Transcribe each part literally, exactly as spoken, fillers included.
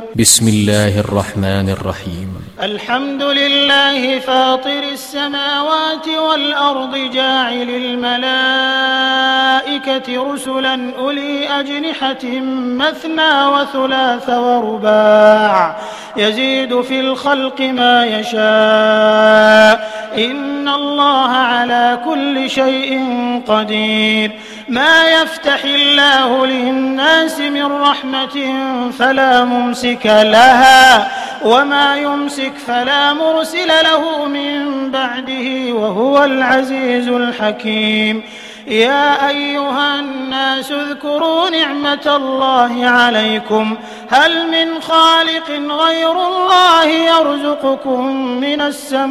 بسم الله الرحمن الرحيم. الحمد لله فاطر السماوات والأرض جاعل الملائكة رسلا أولي أجنحة مثنى وثلاث ورباع يزيد في الخلق ما يشاء إن الله على كل شيء قدير. ما يفتح الله للناس من رحمة فلا ممسك لها وما يمسك فلا مرسل له من بعده وهو العزيز الحكيم. يا أيها الناس اذكروا نعمة الله عليكم هل من خالق غير الله يرزقكم من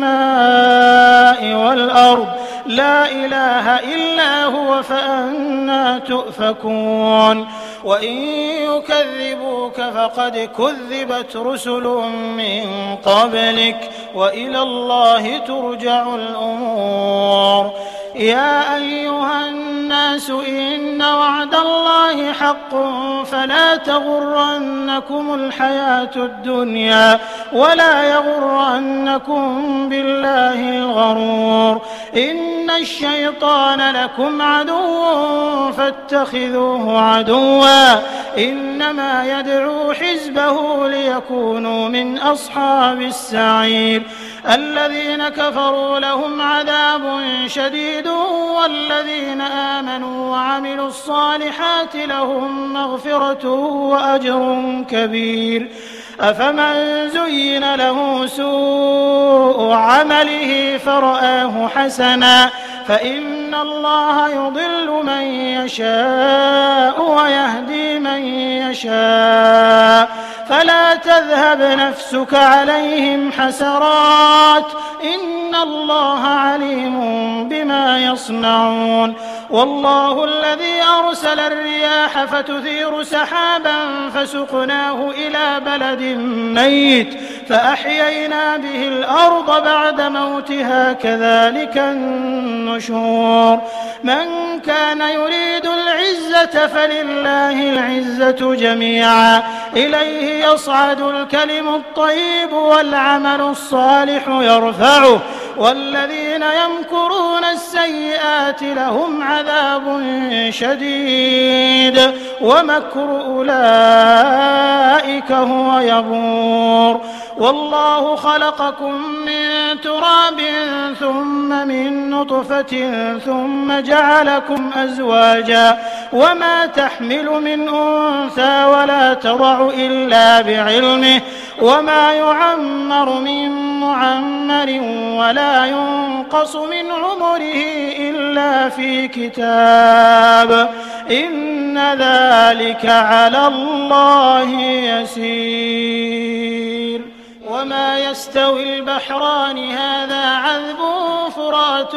السماء والأرض لا إله إلا هو فأنى تؤفكون. وإن يكذبوك فقد كذبت رسل من قبلك وإلى الله ترجع الأمور. يا أيها الناس إن وعد الله حق فلا تغرنكم الحياة الدنيا ولا يغرنكم بالله الغرور. إن الشيطان لكم عدو فاتخذوه عدوا إنما يدعو حزبه ليكونوا من أصحاب السعير. الذين كفروا لهم عذاب شديد والذين آمنوا وعملوا الصالحات لهم مغفرة وأجر كبير. أفمن زين له سوء عمله فرآه حسنا فإن الله يضل من يشاء ويهدي من يشاء فلا تذهب نفسك عليهم حسرات إن الله عليم بما يصنعون. والله الذي أرسل الرياح فتثير سحابا فسقناه إلى بلد ميت فأحيينا به الأرض بعد موتها كذلك النشور. من كان يريد العزة فلله العزة جميعا إليه يصعد الكلم الطيب والعمل الصالح يرفعه والذين يمكرون السيئات لهم عذاب شديد ومكر أولئك هو يبور. والله خلقكم من تراب ثم من نطفة ثم جعلكم أزواجا وما تحمل من أنثى ولا تضع إلا بعلمه وما يعمر من معمر ولا ينقص من عمره إلا في كتاب إن ذلك على الله يسير. وما يستوي البحران هذا عذب فرات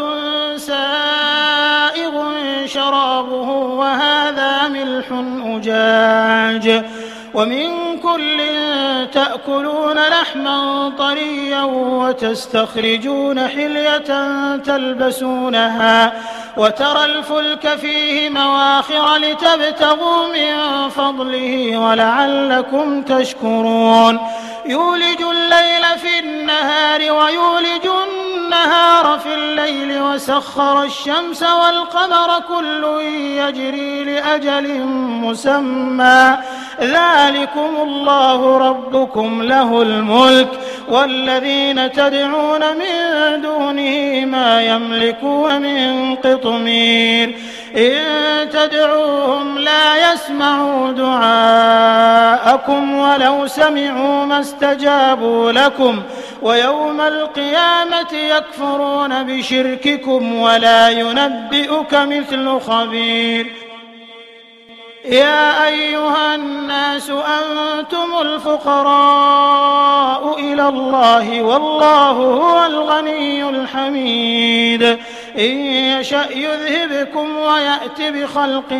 سائغ شرابه وهذا ملح أجاج ومن كل تأكلون لحما طريا وتستخرجون حلية تلبسونها وترى الفلك فيه مواخر لتبتغوا من فضله ولعلكم تشكرون. يولج الليل في النهار ويولج النهار في الليل وسخر الشمس والقمر كل يجري لأجل مسمى ذلكم الله ربكم له الملك والذين تدعون من دونه ما يملكون من قطمير. إن تدعوهم لا يسمعوا دعاءكم ولو سمعوا ما استجابوا لكم ويوم القيامة يكفرون بشرككم ولا ينبئك مثل خبير. يا أيها الناس أنتم الفقراء إلى الله والله هو الغني الحميد. إن يشأ يذهبكم ويأت بخلق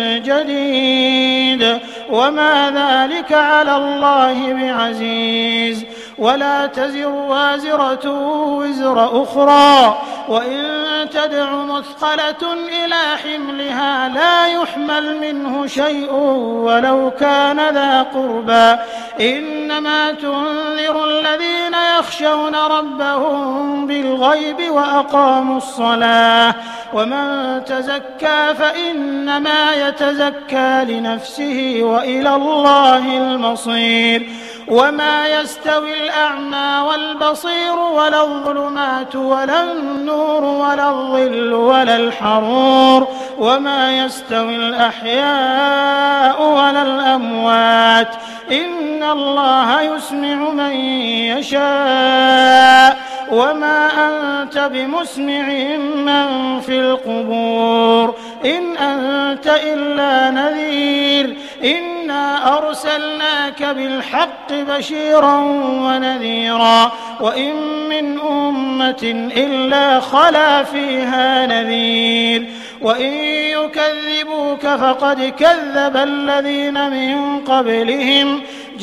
جديد وما ذلك على الله بعزيز. ولا تزر وازرة وزر أخرى وإن تدع مثقلة إلى حملها لا يحمل منه شيء ولو كان ذا قربى إن إنما تنذر الذين يخشون ربهم بالغيب وأقاموا الصلاة ومن تزكى فإنما يتزكى لنفسه وإلى الله المصير وما يستوي الأعمى والبصير ولا الظلمات ولا النور ولا الظل ولا الحرور وما يستوي الأحياء ولا الأموات إن الله يسمع من يشاء وما أنت بمسمع من في القبور إن أنت إلا نذير إنا أرسلناك بالحق بشيرا ونذيرا وإن من أمة إلا خلا فيها نذير وإن يكذبوك فقد كذب الذين من قبلهم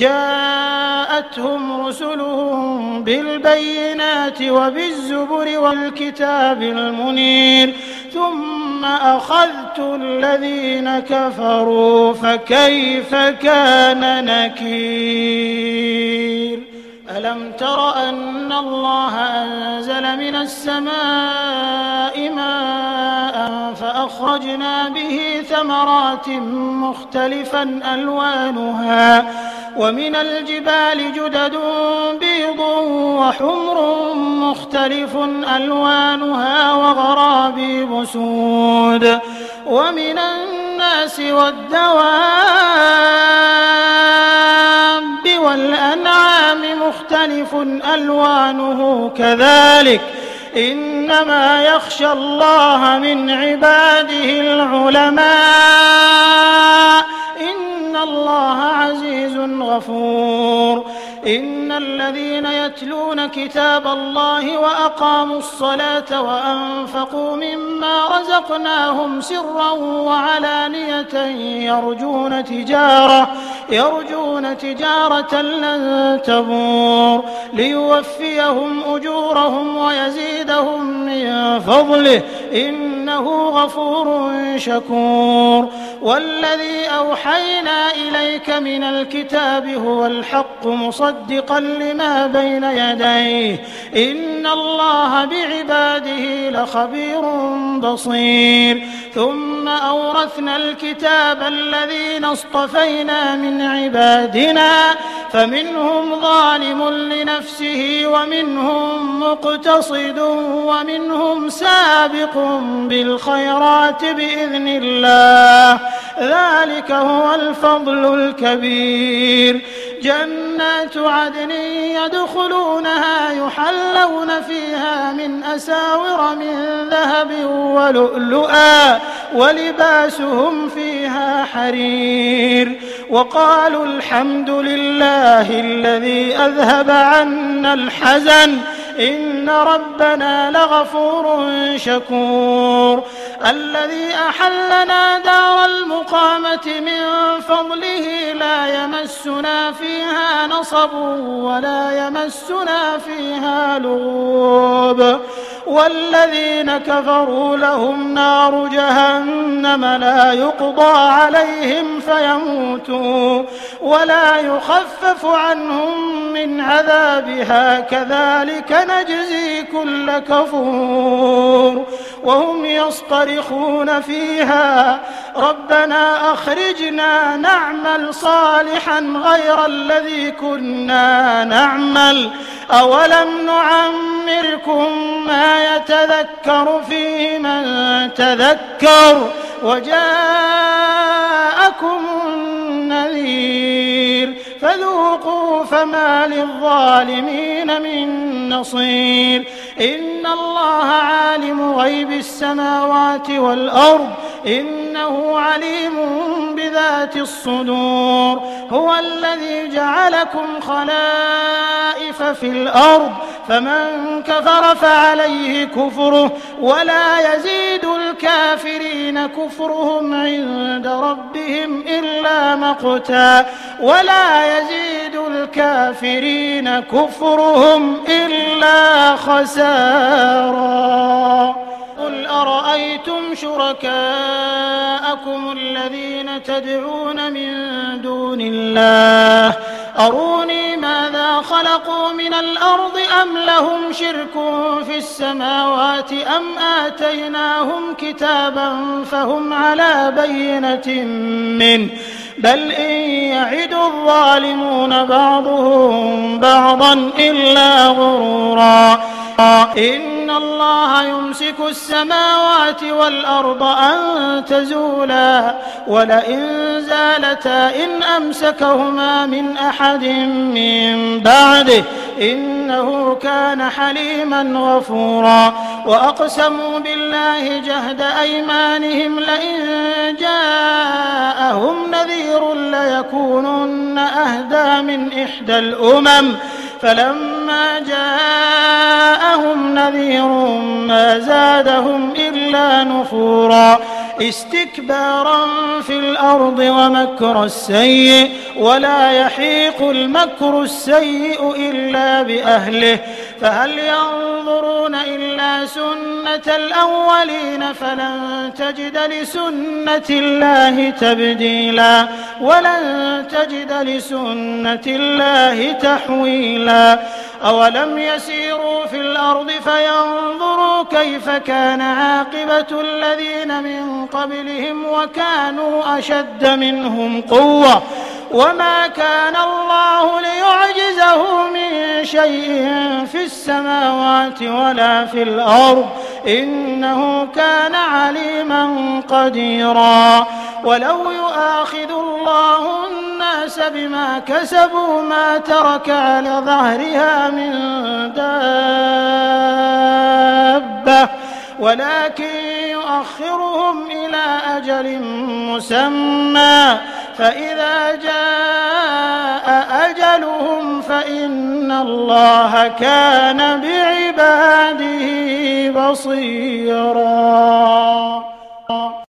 جاءتهم رسلهم بالبينات وبالزبر والكتاب المنير ثم أخذت الذين كفروا فكيف كان نكير ألم تر أن الله أنزل من السماء ماء فأخرجنا به ثمرات مختلفا ألوانها ومن الجبال جدد بيض وحمر مختلف ألوانها وغرابيب سود ومن الناس والدواب والأنعام مختلف ألوانه كذلك إنما يخشى الله من عباده العلماء إن الله عزيز غفور إن الذين يتلون كتاب الله وأقاموا الصلاة وأنفقوا مما رزقناهم سرا وعلانية يرجون تجارة يرجون تجارة لن تبور ليوفيهم أجورهم ويزيدهم من فضله إنه غفور شكور والذي أوحينا إليك من الكتاب هو الحق مصدقا لما بين يديه إن الله بعباده لخبير بصير ثم أورثنا الكتاب الذين اصطفينا من عبادنا فمنهم ظالم لنفسه ومنهم مقتصد ومنهم سابق بالخيرات بإذن الله ذلك هو الفضل الكبير جنات عدن يدخلونها يحلون فيها من أساور من ذهب ولؤلؤا ولباسهم فيها حرير وقالوا الحمد لله الذي أذهب عنا الحزن إن ربنا لغفور شكور الذي أحلنا دار المقامة من فضله لا يمسنا فيها نصب ولا يمسنا فيها لغوب والذين كفروا لهم نار جهنم لا يقضى عليهم فيموتوا ولا يخفف عنهم من عذابها كذلك نجزي كل كفور وهم يصطرخون فيها ربنا أخرجنا نعمل صالحا غير الذي كنا نعمل أولم نعمركم ما يتذكر فيه من تذكر وجاءكم النذير فذوقوا فما للظالمين من نصير إن الله عالم غيب السماوات والأرض إنه عليم بذات الصدور هو الذي جعلكم خلائف في الأرض فمن كفر فعليه كفره ولا يزيد الكافرين كفرهم عند ربهم إلا مقتا ولا يزيد الكافرين كفرهم إلا خسارا قل أفرأيتم شركاءكم الذين تدعون من دون الله أروني ماذا خلقوا من الأرض أم لهم شرك في السماوات أم آتيناهم كتابا فهم على بينة منه بل إن يعد الظالمون بعضهم بعضا إلا غرورا إن الله يمسك السماوات والأرض أن تزولا ولئن زالتا إن أمسكهما من أحد من بعده إنه كان حليما غفورا وأقسموا بالله جهد أيمانهم لئن جاءهم نذير ليكونن أهدى من إحدى الأمم فلما جاءهم نذير ما زادهم إلا نفورا استكبارا في الأرض ومكر السيء ولا يحيق المكر السيء إلا بأهله فهل ينظرون إلا سنة الأولين فلن تجد لسنة الله تبديلا ولن تجد لسنة الله تحويلا أولم يسيروا في الأرض فينظروا كيف كان عاقبة الذين من قبلهم وكانوا أشد منهم قوة وما كان الله ليعجزه من شيء في السماوات ولا في الأرض إنه كان عليما قديرا ولو يؤاخذ الله الناس بما كسبوا ما ترك على ظهرها من دابة ولكن يؤخرهم إلى أجل مسمى فإذا جاء أجلهم فإن الله كان بعباده بصيرا.